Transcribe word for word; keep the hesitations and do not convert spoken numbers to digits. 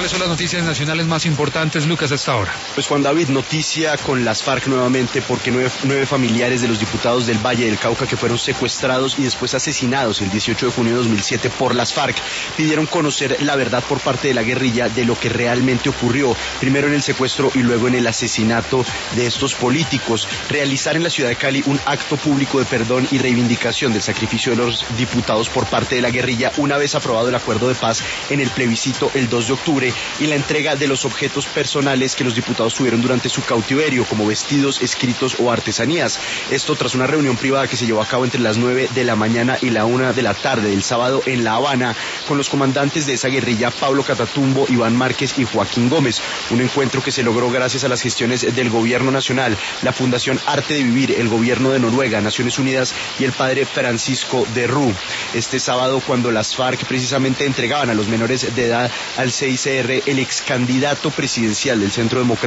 ¿Cuáles son las noticias nacionales más importantes, Lucas, hasta ahora? Pues Juan David, noticia con las FARC nuevamente, porque nueve, nueve familiares de los diputados del Valle del Cauca que fueron secuestrados y después asesinados el dieciocho de junio de dos mil siete por las FARC pidieron conocer la verdad por parte de la guerrilla de lo que realmente ocurrió, primero en el secuestro y luego en el asesinato de estos políticos. Realizar en la ciudad de Cali un acto público de perdón y reivindicación del sacrificio de los diputados por parte de la guerrilla una vez aprobado el acuerdo de paz en el plebiscito el dos de octubre, y la entrega de los objetos personales que los diputados tuvieron durante su cautiverio, como vestidos, escritos o artesanías. Esto tras una reunión privada que se llevó a cabo entre las nueve de la mañana y la una de la tarde del sábado en La Habana, con los comandantes de esa guerrilla, Pablo Catatumbo, Iván Márquez y Joaquín Gómez. Un encuentro que se logró gracias a las gestiones del Gobierno Nacional, la Fundación Arte de Vivir, el Gobierno de Noruega, Naciones Unidas y el padre Francisco de Rú. Este sábado, cuando las FARC precisamente entregaban a los menores de edad al C I C R, el ex candidato presidencial del Centro Democrático